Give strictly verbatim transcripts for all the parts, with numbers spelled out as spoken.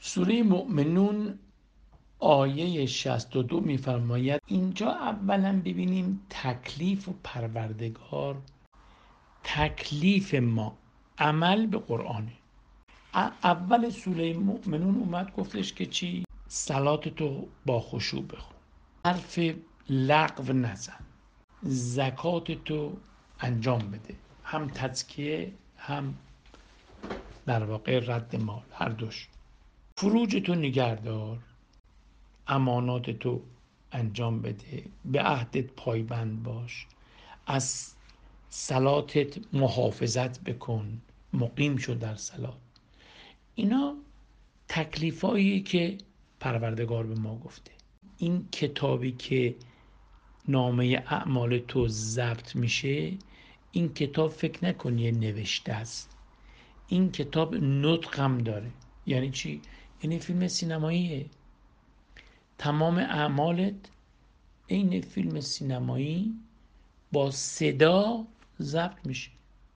سوره مؤمنون آیه شصت و دو میفرماید اینجا اولا ببینیم تکلیف و پروردگار، تکلیف ما عمل به قرآنه. اول سوره مؤمنون اومد گفتش که چی؟ صلات تو با خشوع بخون، حرف لغو نزن، زکات تو انجام بده، هم تزکیه هم در واقع رد مال، هر دوش. فروج تو نگهدار، امانات تو انجام بده، به عهدت پایبند باش، از صلاتت محافظت بکن، مقیم شو در صلات. اینا تکلیفایی که پروردگار به ما گفته. این کتابی که نامه اعمال تو ضبط میشه، این کتاب فکر نکن یه نوشته است، این کتاب نطق هم داره. یعنی چی؟ یعنی فیلم سینماییه. تمام اعمالت این فیلم سینمایی با صدا ضبط میشه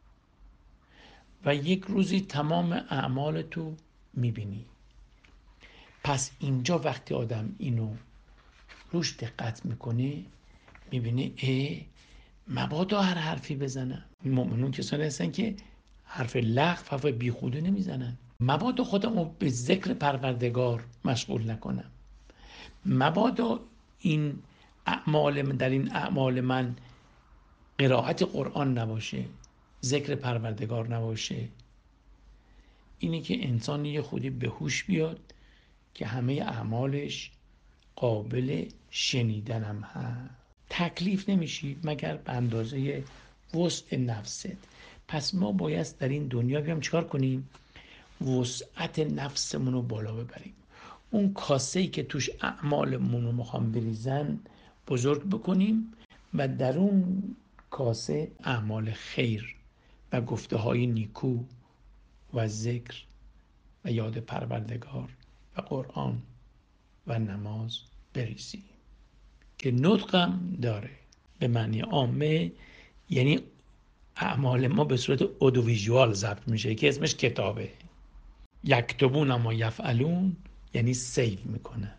و یک روزی تمام اعمال تو میبینی. پس اینجا وقتی آدم اینو روش دقت میکنه میبینه اه مبادا هر حرفی بزنم. مؤمنون کسانی هستن که حرف لغو، حرف بیخوده نمیزنن. مبادا خودمو به ذکر پروردگار مشغول نکنم، مبادا این اعمال من در این اعمال من قرائت قرآن نباشه، ذکر پروردگار نباشه. اینی که انسان یه خودی به هوش بیاد که همه اعمالش قابل شنیدن هم هست. تکلیف نمیشی مگر به اندازه وسع نفست. پس ما باید در این دنیا بیام چیکار کنیم؟ وسعت نفسمون رو بالا ببریم. اون کاسه‌ای که توش اعمالمون رو میخوام بریزن بزرگ بکنیم و در اون کاسه اعمال خیر و گفته های نیکو و ذکر و یاد پروردگار و قرآن و نماز بریزیم که نطقم داره. به معنی عامه یعنی اعمال ما به صورت اودویژوال ضبط میشه که اسمش کتابه. یکتبون ما یفعلون یعنی سیو میکنه.